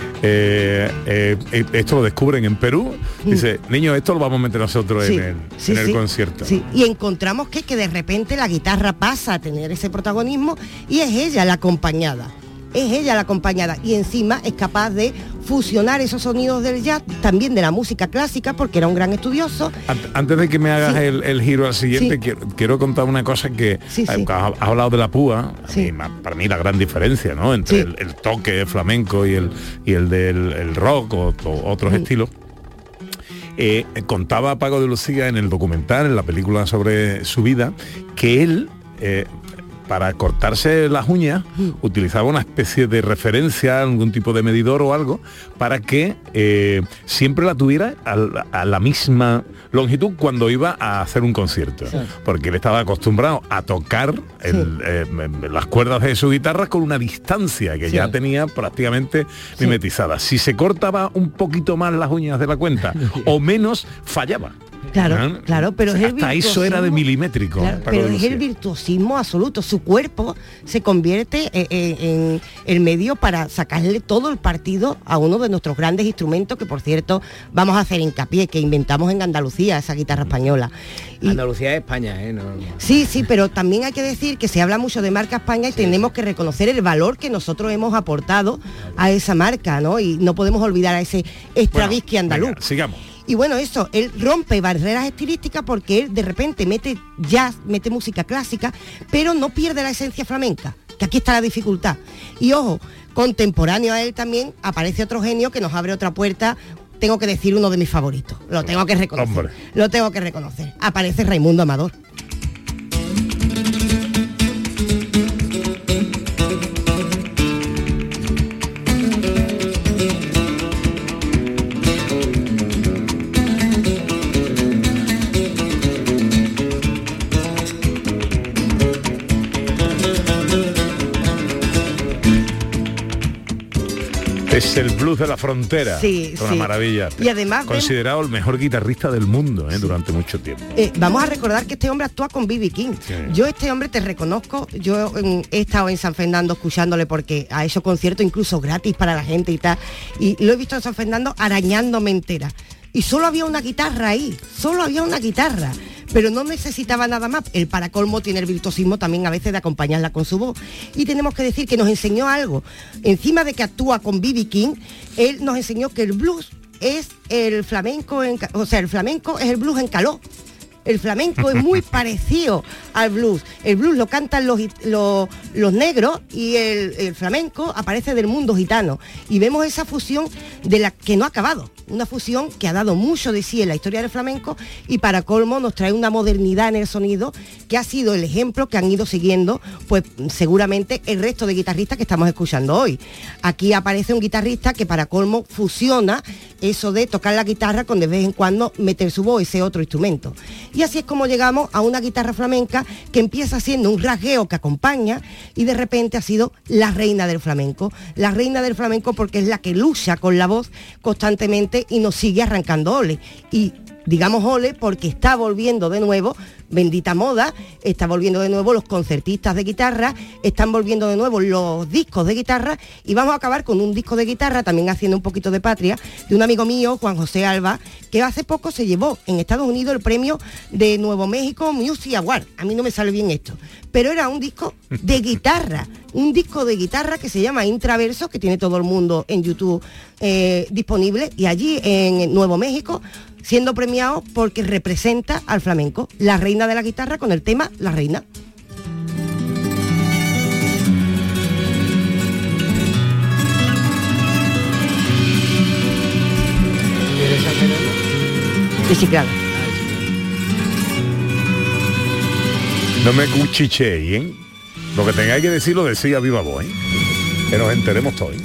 Eh, eh, eh, esto lo descubren en Perú. Dice, niño, esto lo vamos a meter nosotros sí, en el, sí, en el sí, concierto. Sí. Y encontramos que, que de repente la guitarra pasa a tener ese protagonismo y es ella la acompañada. Es ella la acompañada y encima es capaz de fusionar esos sonidos del jazz, también de la música clásica, porque era un gran estudioso. Antes de que me hagas sí. el, el giro al siguiente, sí. quiero, quiero contar una cosa que sí, sí. has hablado de la púa, sí. mí, para mí la gran diferencia, ¿no?, entre sí. el, el toque flamenco y el, y el del el rock o, o otros sí. estilos. Eh, contaba Paco de Lucía en el documental, en la película sobre su vida, que él... Eh, para cortarse las uñas mm. utilizaba una especie de referencia, algún tipo de medidor o algo, para que eh, siempre la tuviera a la, a la misma longitud cuando iba a hacer un concierto, sí. porque él estaba acostumbrado a tocar el, sí. eh, las cuerdas de su guitarra con una distancia que sí. ya tenía prácticamente sí. mimetizada. Si se cortaba un poquito más las uñas de la cuenta o menos, fallaba. Claro, ¿Ah? claro, pero o sea, es el hasta eso era de milimétrico. Claro, pero es el virtuosismo absoluto. Su cuerpo se convierte en, en, en el medio para sacarle todo el partido a uno de nuestros grandes instrumentos, que por cierto vamos a hacer hincapié, que inventamos en Andalucía, esa guitarra española. Y, Andalucía es España, ¿eh? No, no. Sí, sí, pero también hay que decir que se habla mucho de marca España y sí. tenemos que reconocer el valor que nosotros hemos aportado a esa marca, ¿no? Y no podemos olvidar a ese Stravinsky bueno, andaluz. Venga, sigamos. Y bueno, eso, él rompe barreras estilísticas porque él de repente mete jazz, mete música clásica, pero no pierde la esencia flamenca, que aquí está la dificultad. Y ojo, contemporáneo a él también aparece otro genio que nos abre otra puerta. Tengo que decir uno de mis favoritos, lo tengo que reconocer, Hombre. lo tengo que reconocer. Aparece Raimundo Amador. Es el blues de la frontera, sí, una sí. maravilla. Y además considerado el mejor guitarrista del mundo ¿eh? durante mucho tiempo. Eh, vamos a recordar que este hombre actúa con B B King. Sí. Yo este hombre te reconozco, yo eh, he estado en San Fernando escuchándole porque ha hecho conciertos incluso gratis para la gente y tal. Y lo he visto en San Fernando arañándome entera. Y solo había una guitarra ahí, solo había una guitarra. Pero no necesitaba nada más. El para colmo tiene el virtuosismo también a veces de acompañarla con su voz. Y tenemos que decir que nos enseñó algo. Encima de que actúa con B B King, él nos enseñó que el blues es el flamenco, en, o sea, el flamenco es el blues en caló. El flamenco es muy parecido al blues. El blues lo cantan los, los, los negros y el, el flamenco aparece del mundo gitano. Y vemos esa fusión de la que no ha acabado. Una fusión que ha dado mucho de sí en la historia del flamenco y para colmo nos trae una modernidad en el sonido que ha sido el ejemplo que han ido siguiendo pues seguramente el resto de guitarristas que estamos escuchando hoy. Aquí aparece un guitarrista que para colmo fusiona eso de tocar la guitarra con de vez en cuando meter su voz, ese otro instrumento. Y así es como llegamos a una guitarra flamenca que empieza siendo un rasgueo que acompaña y de repente ha sido la reina del flamenco. La reina del flamenco porque es la que lucha con la voz constantemente y nos sigue arrancando ole. Y digamos ole porque está volviendo de nuevo, bendita moda, está volviendo de nuevo los concertistas de guitarra, están volviendo de nuevo los discos de guitarra y vamos a acabar con un disco de guitarra, también haciendo un poquito de patria, de un amigo mío, Juan José Alba, que hace poco se llevó en Estados Unidos el premio de Nuevo México Music Award. A mí no me sale bien esto, pero era un disco de guitarra, un disco de guitarra que se llama Intraverso, que tiene todo el mundo en YouTube eh, disponible, y allí en Nuevo México siendo premiado porque representa al flamenco, la reina de la guitarra con el tema La Reina. ¿Quieres hacerlo? Sí, sí, claro. No me cuchichéis, ¿eh? Lo que tengáis que decir lo decía viva voz, ¿eh? Que nos enteremos todos.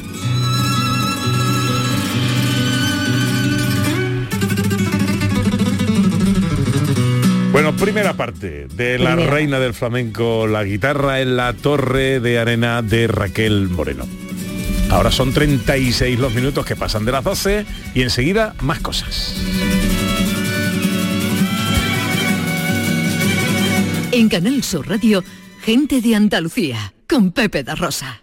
Bueno, primera parte de La Primera. Reina del Flamenco, la guitarra en la torre de arena de Raquel Moreno. Ahora son treinta y seis los minutos que pasan de las doce y enseguida más cosas. En Canal Sur Radio, Gente de Andalucía, con Pepe da Rosa.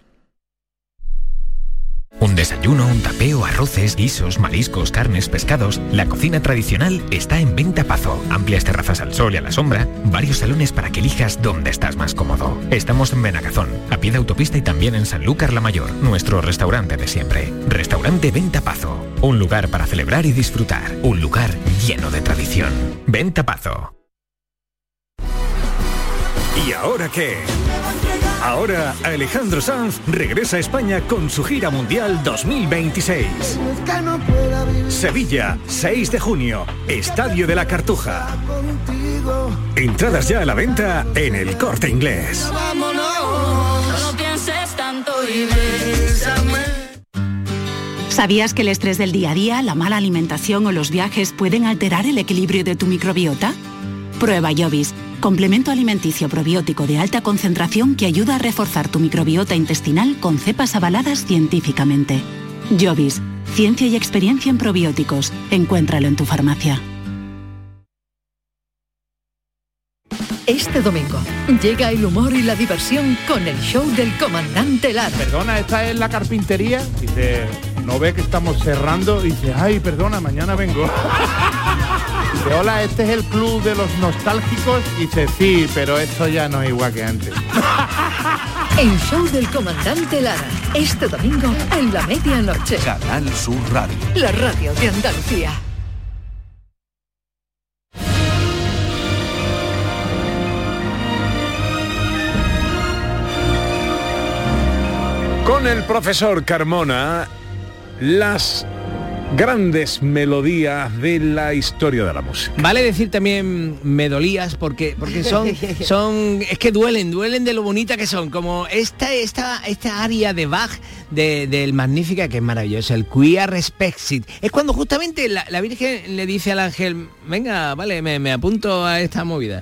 Un desayuno, un tapeo, arroces, guisos, mariscos, carnes, pescados. La cocina tradicional está en Venta Pazo. Amplias terrazas al sol y a la sombra, varios salones para que elijas dónde estás más cómodo. Estamos en Benagazón, a pie de autopista y también en Sanlúcar la Mayor, nuestro restaurante de siempre. Restaurante Venta Pazo, un lugar para celebrar y disfrutar, un lugar lleno de tradición. Venta Pazo. ¿Y ahora qué? Ahora Alejandro Sanz regresa a España con su gira mundial dos mil veintiséis. Sevilla, seis de junio, Estadio de la Cartuja. Entradas ya a la venta en El Corte Inglés. ¿Sabías que el estrés del día a día, la mala alimentación o los viajes pueden alterar el equilibrio de tu microbiota? Prueba Jovis, complemento alimenticio probiótico de alta concentración que ayuda a reforzar tu microbiota intestinal con cepas avaladas científicamente. Jovis, ciencia y experiencia en probióticos. Encuéntralo en tu farmacia. Este domingo llega el humor y la diversión con el show del comandante Lara. Perdona, ¿esta es la carpintería? Dice, ¿no ve que estamos cerrando? Y dice, ay, perdona, mañana vengo. Dice, hola, ¿este es el club de los nostálgicos? Y dice, sí, pero esto ya no es igual que antes. El show del comandante Lara. Este domingo en la medianoche. Canal Sur Radio. La radio de Andalucía. Con el profesor Carmona, las grandes melodías de la historia de la música. Vale decir también melodías porque porque son son es que duelen, duelen de lo bonita que son, como esta esta esta aria de Bach de, del Magnífica, que es maravillosa, el Quia Respexit. Es cuando justamente la, la Virgen le dice al ángel, venga, vale, me, me apunto a esta movida.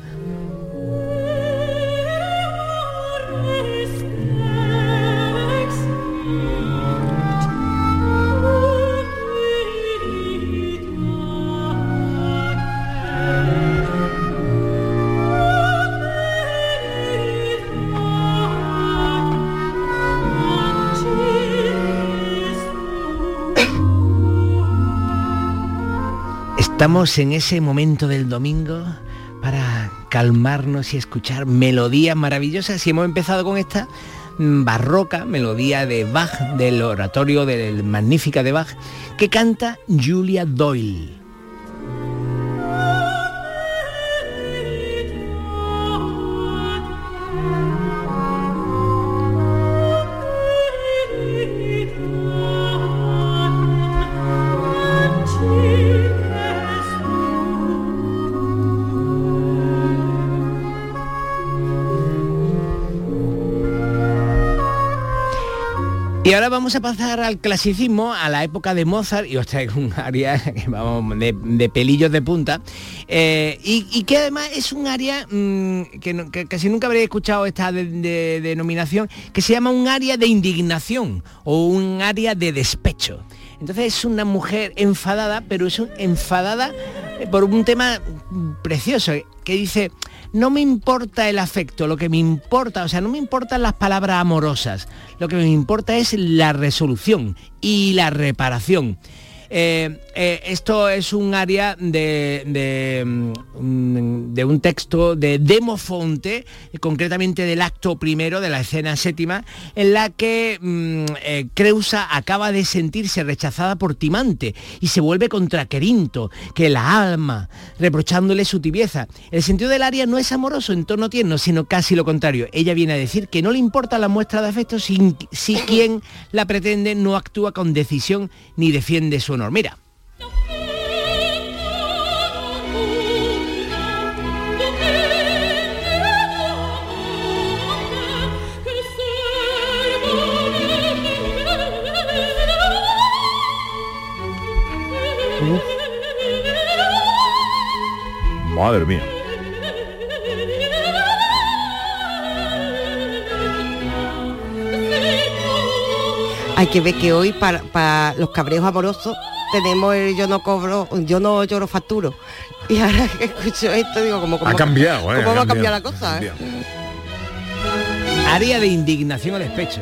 Estamos en ese momento del domingo para calmarnos y escuchar melodías maravillosas y hemos empezado con esta barroca melodía de Bach, del oratorio del Magnífica de Bach, que canta Julia Doyle. ahora vamos a pasar al clasicismo, a la época de Mozart, y os traigo un aria vamos, de, de pelillos de punta, eh, y, y que además es un aria mmm, que, no, que casi nunca habría escuchado esta de, de, denominación, que se llama un aria de indignación o un aria de despecho. Entonces es una mujer enfadada, pero es un, enfadada por un tema precioso, que dice: no me importa el afecto, lo que me importa, o sea, no me importan las palabras amorosas, lo que me importa es la resolución y la reparación. Eh, eh, esto es un área de, de, de un texto de Demofonte, concretamente del acto primero de la escena séptima, en la que mm, eh, Creusa acaba de sentirse rechazada por Timante y se vuelve contra Querinto, que la alma, reprochándole su tibieza. El sentido del aria no es amoroso en tono tierno, sino casi lo contrario. Ella viene a decir que no le importa la muestra de afecto si, si quien la pretende no actúa con decisión ni defiende su honor. Mira. Madre mía. Hay que ver que hoy para, para los cabreos amorosos tenemos el yo no cobro, yo no lloro facturo. Y ahora que escucho esto digo como ha cambiado, ¿eh? ¿Cómo va a cambiado, cambiar la cosa? ¿eh? Aria de indignación o despecho.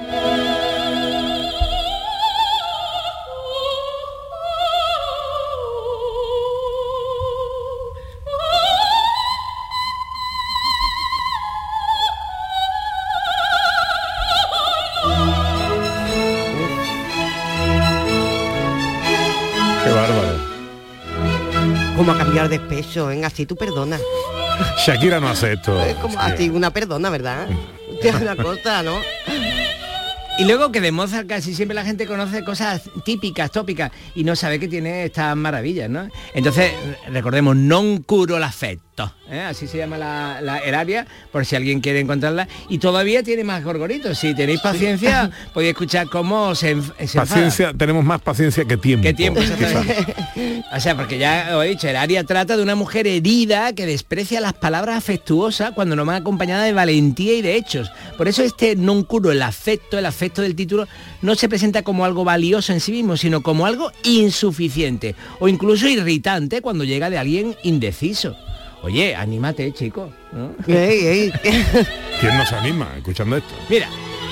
Como a cambiar de despecho, en así tú perdona. Shakira no hace esto. Es como a ti una perdona, ¿verdad? Es una cosa, ¿no? Y luego que de Mozart casi siempre la gente conoce cosas típicas, tópicas, y no sabe que tiene estas maravillas, ¿no? Entonces, recordemos, non curo l'affetto, ¿eh? Así se llama la, la, el aria, por si alguien quiere encontrarla. Y todavía tiene más gorgoritos. Si tenéis paciencia, sí. Podéis escuchar cómo se, se Paciencia, enfada. Tenemos más paciencia que tiempo. Que tiempo, exactamente. O sea, porque ya os he dicho, el aria trata de una mujer herida que desprecia las palabras afectuosas cuando no van acompañadas de valentía y de hechos. Por eso este non curo l'affetto, el afecto del título, no se presenta como algo valioso en sí mismo, sino como algo insuficiente o incluso irritante cuando llega de alguien indeciso. Oye, anímate, chico, ¿no? Ey, ey. ¿Quién nos anima escuchando esto? Mira.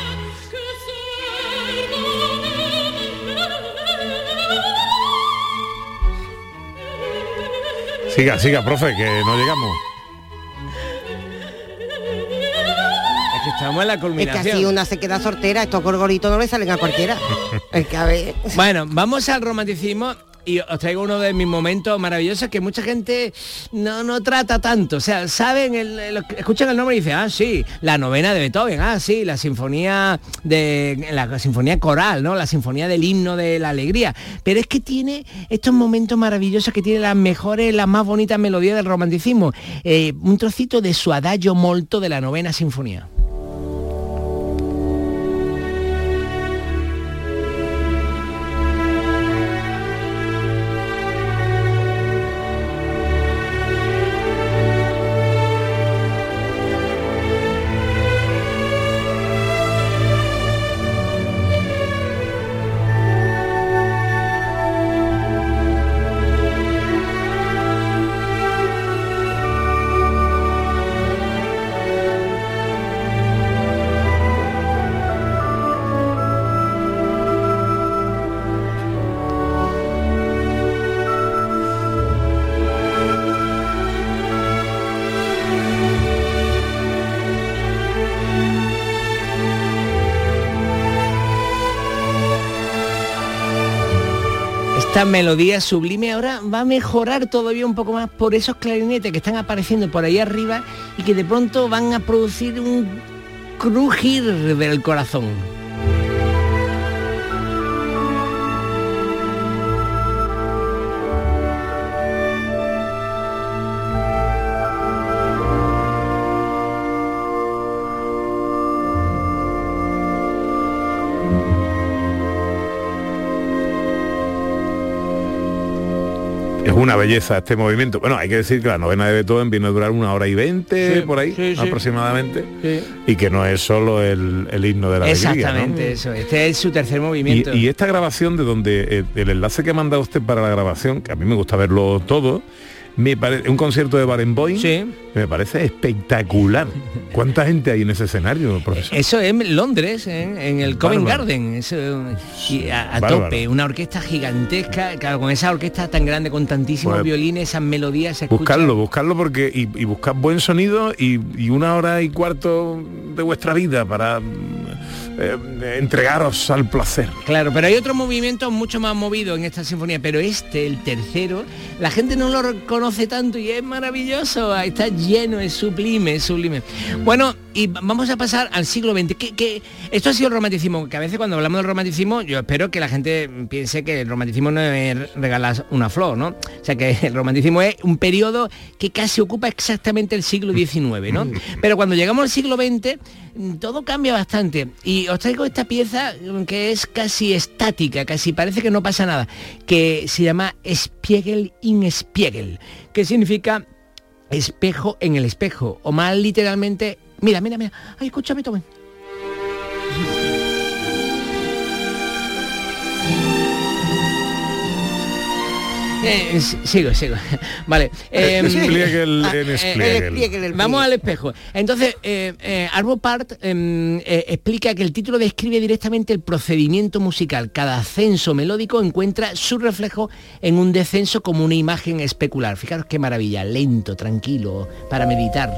Siga, siga, profe, que no llegamos. Estamos en la culminación. Es que así una se queda sortera, estos gorgoritos no le salen a cualquiera. Es que a ver. Bueno, vamos al romanticismo y os traigo uno de mis momentos maravillosos que mucha gente no, no trata tanto. O sea, saben, el, el, escuchan el nombre y dicen, ah, sí, la novena de Beethoven, ah, sí, la sinfonía de la, la sinfonía coral, ¿no? La sinfonía del himno de la alegría. Pero es que tiene estos momentos maravillosos que tiene las mejores, las más bonitas melodías del romanticismo. Eh, un trocito de su adagio molto de la novena sinfonía. Esta melodía sublime ahora va a mejorar todavía un poco más por esos clarinetes que están apareciendo por ahí arriba y que de pronto van a producir un crujir del corazón. Es una belleza este movimiento. Bueno, hay que decir que la novena de Beethoven viene a durar una hora y veinte, Sí, por ahí, sí, sí. aproximadamente. Sí. Y que no es solo el, el himno de la alegría, ¿no? Exactamente, eso. Este es su tercer movimiento. Y, y esta grabación de donde eh, el enlace que ha mandado usted para la grabación, que a mí me gusta verlo todo, me parece un concierto de Barenboim, sí. me parece espectacular. ¿Cuánta gente hay en ese escenario, profesor? Eso es en Londres, en, en el Covent Bárbaro. Garden, eso, y a, a Bárbaro. tope, una orquesta gigantesca, claro, con esa orquesta tan grande, con tantísimos Pues, violines, esas melodías, se escuchan. Buscarlo, buscarlo porque y, y buscar buen sonido y, y una hora y cuarto de vuestra vida para eh, entregaros al placer. Claro, pero hay otro movimiento mucho más movido en esta sinfonía, pero este, el tercero, la gente no lo reconoce tanto y es maravilloso, está lleno, es sublime, es sublime. Bueno, y vamos a pasar al siglo veinte, que, que esto ha sido el romanticismo, que a veces cuando hablamos del romanticismo, yo espero que la gente piense que el romanticismo no es regalar una flor, ¿no? O sea, que el romanticismo es un periodo que casi ocupa exactamente el siglo diecinueve, ¿no? Pero cuando llegamos al siglo veinte, todo cambia bastante. Y os traigo esta pieza que es casi estática, casi parece que no pasa nada, que se llama Spiegel in Spiegel, que significa espejo en el espejo, o más literalmente, mira, mira, mira, ay, escúchame, tomen. Eh, sigo, sigo. Vale. Eh, Spiegel ah, en eh, Spiegel. eh, Vamos al espejo. Entonces, eh, eh, Arvo Pärt eh, eh, explica que el título describe directamente el procedimiento musical. Cada ascenso melódico encuentra su reflejo en un descenso como una imagen especular. Fijaros qué maravilla, lento, tranquilo, para meditar.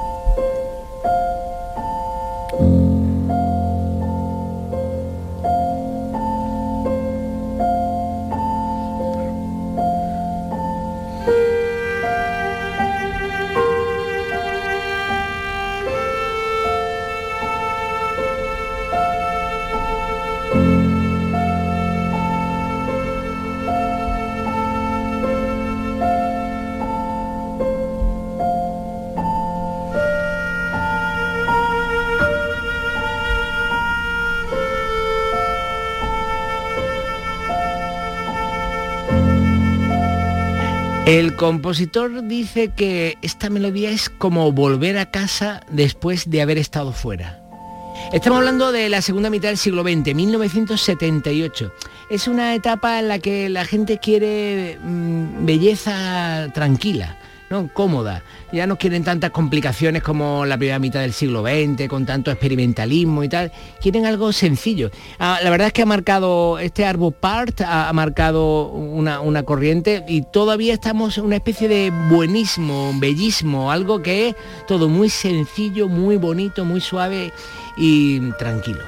El compositor dice que esta melodía es como volver a casa después de haber estado fuera. Estamos hablando de la segunda mitad del siglo veinte, mil novecientos setenta y ocho. Es una etapa en la que la gente quiere mmm, belleza tranquila, ¿no? Cómoda. Ya no quieren tantas complicaciones como la primera mitad del siglo veinte, con tanto experimentalismo y tal. Quieren algo sencillo. Ah, la verdad es que ha marcado, este Arvo Pärt ha, ha marcado una, una corriente y todavía estamos en una especie de buenismo, bellismo, algo que es todo muy sencillo, muy bonito, muy suave y tranquilo.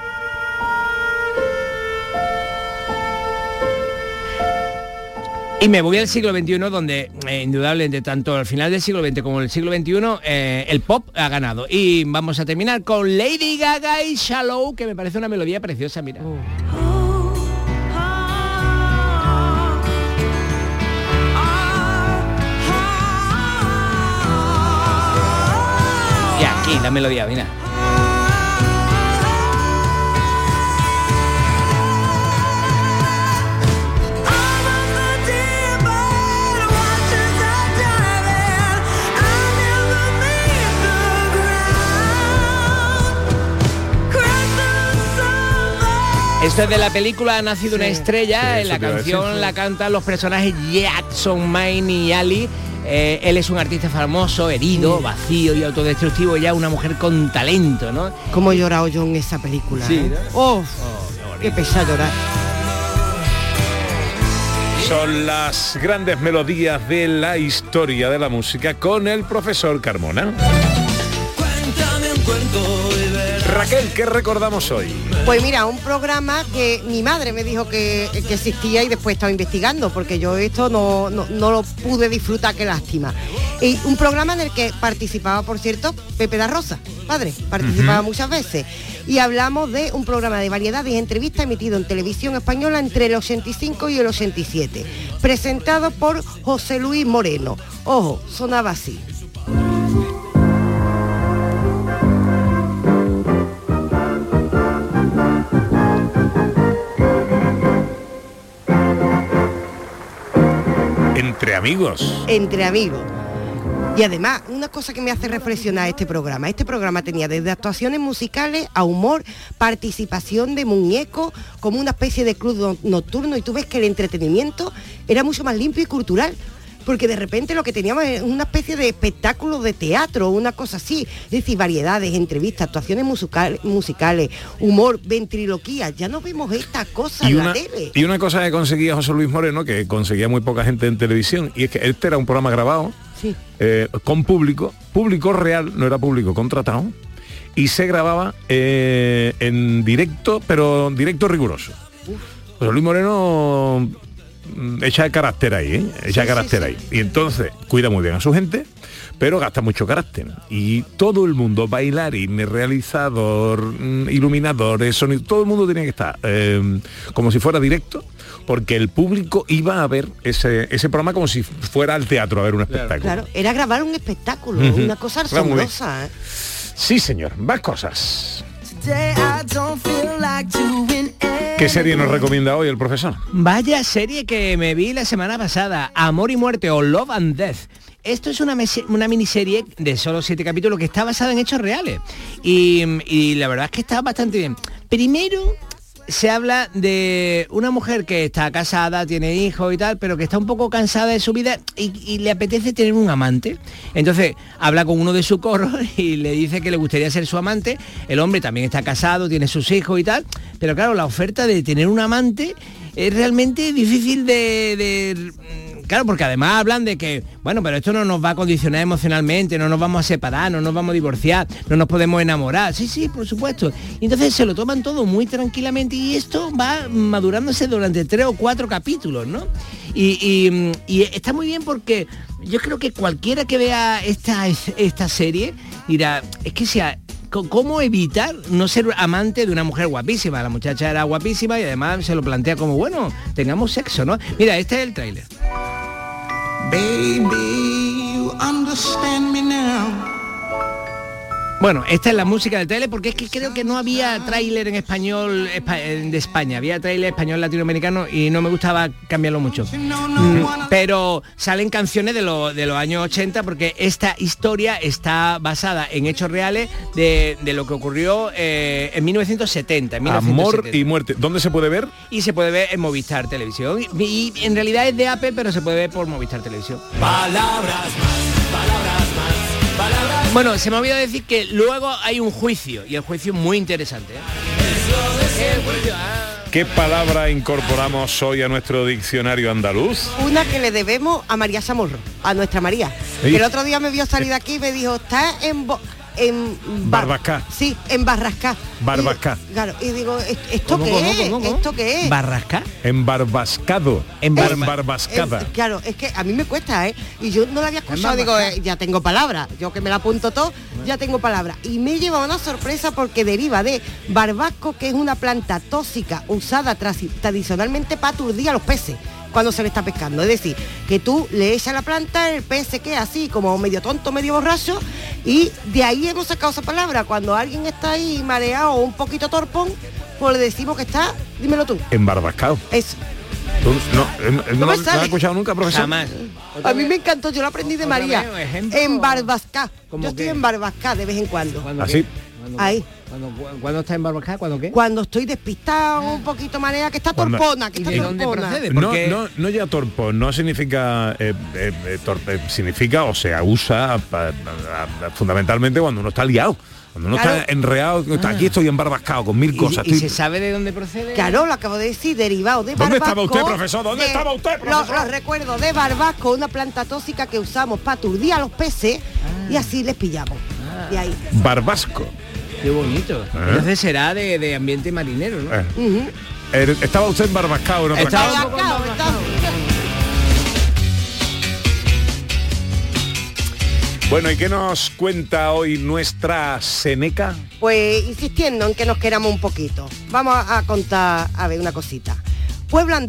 Y me voy al siglo veintiuno, donde eh, indudablemente tanto al final del siglo veinte como el siglo veintiuno eh, el pop ha ganado. Y vamos a terminar con Lady Gaga y Shallow, que me parece una melodía preciosa, mira. Oh. Y aquí la melodía, mira. Esto es de la película Ha nacido sí. una estrella, sí, en la canción decir, sí. la cantan los personajes Jackson, Maine y Ali. Eh, él es un artista famoso, herido, sí. vacío y autodestructivo, ya una mujer con talento, ¿no? ¿Cómo he llorado yo en esa película? Sí, ¿eh? ¡Oh! oh qué, qué pesado llorar. Son las grandes melodías de la historia de la música con el profesor Carmona. Cuéntame un cuento. Raquel, ¿qué recordamos hoy? Pues mira, un programa que mi madre me dijo que, que existía y después estaba investigando, porque yo esto no, no, no lo pude disfrutar, qué lástima. Y un programa en el que participaba, por cierto, Pepe da Rosa, padre, participaba uh-huh. muchas veces. Y hablamos de un programa de variedades y entrevistas emitido en televisión española entre el ochenta y cinco y el ochenta y siete, presentado por José Luis Moreno. Ojo, sonaba así. Entre amigos. Entre amigos. Y además, una cosa que me hace reflexionar este programa, este programa tenía desde actuaciones musicales a humor, participación de muñecos, como una especie de club nocturno, y tú ves que el entretenimiento era mucho más limpio y cultural, porque de repente lo que teníamos es una especie de espectáculo de teatro, una cosa así, es decir, variedades, entrevistas, actuaciones musicales, musicales humor, ventriloquía, ya no vemos estas cosas y en una, la tele. Y una cosa que conseguía José Luis Moreno, que conseguía muy poca gente en televisión, y es que este era un programa grabado, sí. eh, con público, público real, no era público contratado, y se grababa eh, en directo, pero directo riguroso. Uf. José Luis Moreno echa de carácter ahí, ¿eh? echa sí, carácter sí, sí. ahí. Y entonces cuida muy bien a su gente, pero gasta mucho carácter. Y todo el mundo, bailarín, realizador, iluminadores, sonido, todo el mundo tenía que estar eh, como si fuera directo, porque el público iba a ver ese, ese programa como si fuera al teatro a ver un espectáculo. Claro, era grabar un espectáculo, uh-huh. una cosa asombrosa. ¿eh? Sí, señor, más cosas. ¿Qué serie nos recomienda hoy el profesor? Vaya serie que me vi la semana pasada, Amor y Muerte o Love and Death. Esto es una, una miniserie de solo siete capítulos que está basada en hechos reales. Y, y la verdad es que está bastante bien. Primero se habla de una mujer que está casada, tiene hijos y tal, pero que está un poco cansada de su vida y, y le apetece tener un amante. Entonces habla con uno de sus corros y le dice que le gustaría ser su amante. El hombre también está casado, tiene sus hijos y tal, pero claro, la oferta de tener un amante es realmente difícil de... de Claro, porque además hablan de que, bueno, pero esto no nos va a condicionar emocionalmente, no nos vamos a separar, no nos vamos a divorciar, no nos podemos enamorar. Sí, sí, por supuesto. Y entonces se lo toman todo muy tranquilamente y esto va madurándose durante tres o cuatro capítulos, ¿no? Y, y, y está muy bien porque yo creo que cualquiera que vea esta, esta serie dirá, es que sea... ¿Cómo evitar no ser amante de una mujer guapísima? La muchacha era guapísima y además se lo plantea como, bueno, tengamos sexo, ¿no? Mira, este es el tráiler. Baby, you understand me now. Bueno, esta es la música del tráiler porque es que creo que no había tráiler en español de España, había tráiler español latinoamericano y no me gustaba cambiarlo mucho. Mm, pero salen canciones de, lo, de los años ochenta porque esta historia está basada en hechos reales de, de lo que ocurrió eh, en mil novecientos setenta. En mil novecientos setenta. Amor y Muerte. ¿Dónde se puede ver? Y se puede ver en Movistar Televisión. Y, y en realidad es de A P, pero se puede ver por Movistar Televisión. Palabras más, palabras más. Bueno, se me ha olvidado decir que luego hay un juicio, y el juicio es muy interesante, ¿eh? ¿Qué palabra incorporamos hoy a nuestro diccionario andaluz? Una que le debemos a María Chamorro, a nuestra María. ¿Sí? Que el otro día me vio salir de aquí y me dijo, está en... Bo en Bar Barbascá. Sí, en Barrascá. Barbascá. Y, claro, y digo, ¿esto ¿Cómo, qué cómo, es? cómo, cómo? ¿Esto qué es? ¿Barrascá? En Barbascado. En, Bar en Barbascada. En, claro, es que a mí me cuesta, ¿eh? Y yo no la había escuchado, digo, eh, ya tengo palabra. Yo que me la apunto todo, ya tengo palabra. Y me lleva una sorpresa porque deriva de barbasco, que es una planta tóxica usada tradicionalmente para aturdir a los peces cuando se le está pescando. Es decir, que tú le echas la planta, el pez se queda así como medio tonto, medio borracho, y de ahí hemos sacado esa palabra. Cuando alguien está ahí mareado o un poquito torpón, pues le decimos que está, dímelo tú. Embarbascado. Eso. ¿Tú no, no, no, no lo has escuchado nunca, profesor? Jamás. A mí me encantó, yo lo aprendí de María. En Barbascá. Yo estoy en Barbascá de vez en cuando. ¿Así? Ahí. ¿Cuándo, ¿Cuándo está en Barbascá? ¿Cuándo qué? Cuando estoy despistada, un poquito marea, que está torpona, que está ¿De dónde torpona. procede? No, no, no ya torpón, no significa eh, eh, eh, torpe, significa o sea, usa pa, pa, fundamentalmente cuando uno está liado. Cuando uno claro. está enreado, Ah. aquí estoy embarbascado con mil cosas. ¿Y, y estoy... se sabe de dónde procede? Claro, lo acabo de decir, derivado de ¿Dónde barbasco. estaba usted, profesor? ¿Dónde de, estaba usted, profesor? Lo, lo recuerdo, de barbasco, una planta tóxica que usamos para aturdir a los peces ah. y así les pillamos. Ah. Y ahí. Barbasco. Qué bonito. ¿Eh? Entonces será de, de ambiente marinero, ¿no? Eh. Uh-huh. eh, estaba usted embarbascado, ¿no? Estaba embarbascado, estaba... Bueno, ¿y qué nos cuenta hoy nuestra Seneca? Pues insistiendo en que nos queramos un poquito. Vamos a contar, a ver, una cosita. Pueblo andaluz,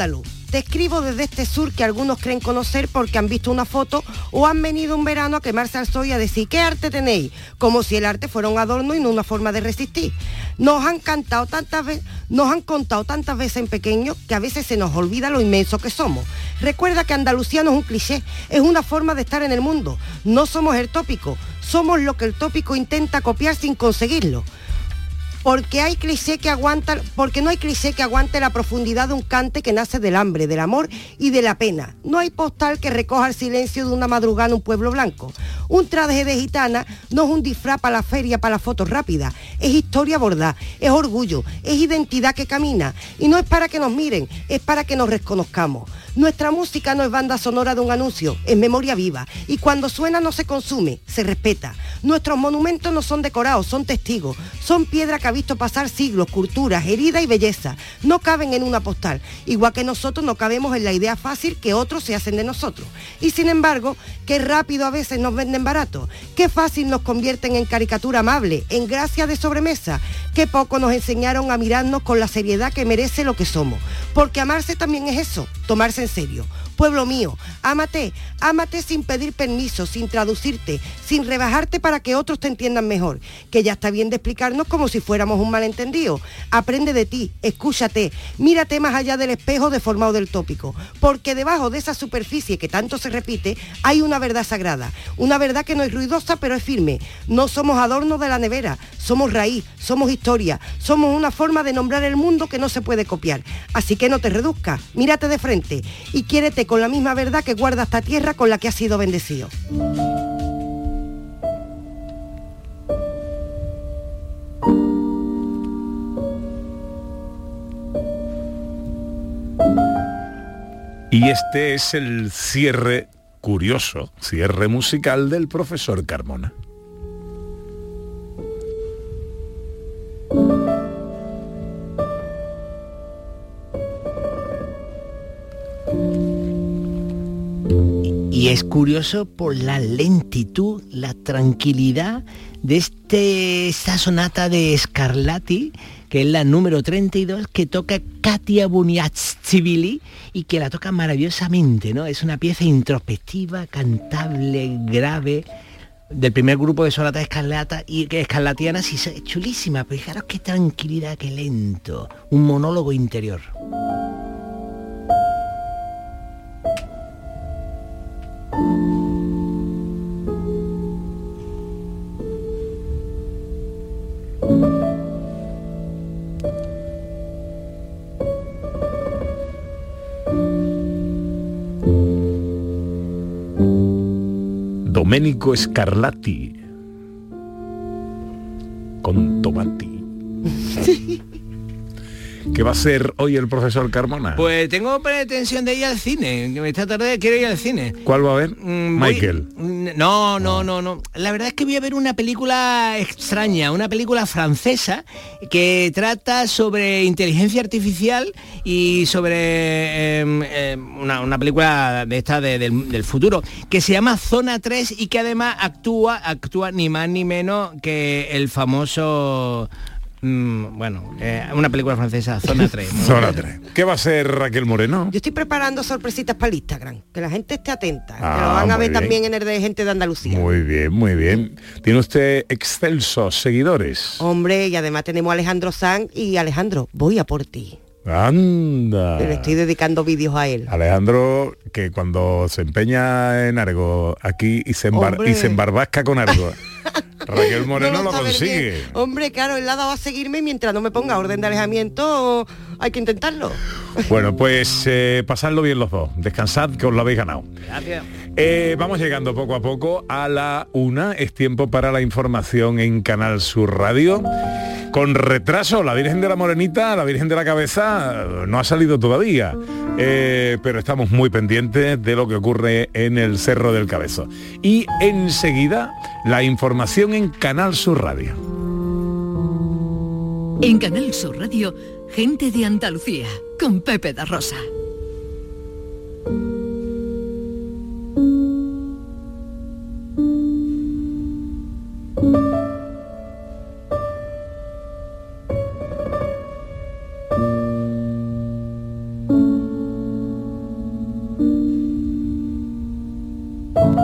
Te escribo desde este sur que algunos creen conocer porque han visto una foto o han venido un verano a quemarse al sol y a decir ¿qué arte tenéis? Como si el arte fuera un adorno y no una forma de resistir. Nos han cantado tantas veces, nos han contado tantas veces en pequeño que a veces se nos olvida lo inmenso que somos. Recuerda que Andalucía no es un cliché, es una forma de estar en el mundo. No somos el tópico, somos lo que el tópico intenta copiar sin conseguirlo. Porque hay cliché que aguanta, porque no hay cliché que aguante la profundidad de un cante que nace del hambre, del amor y de la pena. No hay postal que recoja el silencio de una madrugada en un pueblo blanco. Un traje de gitana no es un disfraz para la feria, para las fotos rápidas. Es historia bordada, es orgullo, es identidad que camina. Y no es para que nos miren, es para que nos reconozcamos. Nuestra música no es banda sonora de un anuncio, es memoria viva. Y cuando suena no se consume, se respeta. Nuestros monumentos no son decorados, son testigos. Son piedra que ha visto pasar siglos, culturas, herida y belleza. No caben en una postal, igual que nosotros no cabemos en la idea fácil que otros se hacen de nosotros. Y sin embargo, qué rápido a veces nos venden barato, qué fácil nos convierten en caricatura amable, en gracia de sobremesa, qué poco nos enseñaron a mirarnos con la seriedad que merece lo que somos. Porque amarse también es eso, tomarse en serio. Pueblo mío, ámate, ámate sin pedir permiso, sin traducirte, sin rebajarte para que otros te entiendan mejor, que ya está bien de explicarnos como si fuéramos un malentendido. Aprende de ti, escúchate, mírate más allá del espejo deformado del tópico, porque debajo de esa superficie que tanto se repite hay una verdad sagrada, una verdad que no es ruidosa pero es firme. No somos adornos de la nevera, somos raíz, somos historia, somos una forma de nombrar el mundo que no se puede copiar. Así que no te reduzcas, mírate de frente y quiérete con la misma verdad que guarda esta tierra con la que has sido bendecido. Y este es el cierre curioso, cierre musical del profesor Carmona. Y es curioso por la lentitud, la tranquilidad de este, esta sonata de Scarlatti, que es la número treinta y dos, que toca Katia Buniashvili y que la toca maravillosamente, ¿no? Es una pieza introspectiva, cantable, grave, del primer grupo de sonatas escarlata y que escarlatianas, y es chulísima, pero fijaros qué tranquilidad, qué lento, un monólogo interior. Domenico Scarlatti con Tomati. ¿Qué va a ser hoy el profesor Carmona? Pues tengo pretensión de ir al cine. Esta tarde quiero ir al cine. ¿Cuál va a ver? Mm, Michael. Voy, no, no, no, no. La verdad es que voy a ver una película extraña, una película francesa que trata sobre inteligencia artificial y sobre eh, eh, una, una película de esta de, del, del futuro que se llama Zona tres y que además actúa, actúa ni más ni menos que el famoso... Mm, bueno, eh, una película francesa, Zona tres. Zona tres. ¿Qué va a ser Raquel Moreno? Yo estoy preparando sorpresitas para el Instagram, que la gente esté atenta, Ah, que lo van a ver muy bien. también en el de Gente de Andalucía. Muy bien, muy bien. Tiene usted excelsos seguidores. Hombre, y además tenemos a Alejandro Sanz y Alejandro, voy a por ti. Anda. Que le estoy dedicando vídeos a él. Alejandro, que cuando se empeña en algo aquí y se, embar- Hombre. y se embarbasca con algo, Raquel Moreno No lo saber consigue. bien. Hombre, claro, él ha dado a seguirme y mientras no me ponga orden de alejamiento, hay que intentarlo. Bueno, pues eh, pasadlo bien los dos. Descansad, que os lo habéis ganado. Gracias. Eh, vamos llegando poco a poco a la una. Es tiempo para la información en Canal Sur Radio. Con retraso, la Virgen de la Morenita, la Virgen de la Cabeza, no ha salido todavía. Eh, pero estamos muy pendientes de lo que ocurre en el Cerro del Cabezo. Y enseguida, la información en Canal Sur Radio. En Canal Sur Radio, Gente de Andalucía, con Pepe da Rosa. Adiós.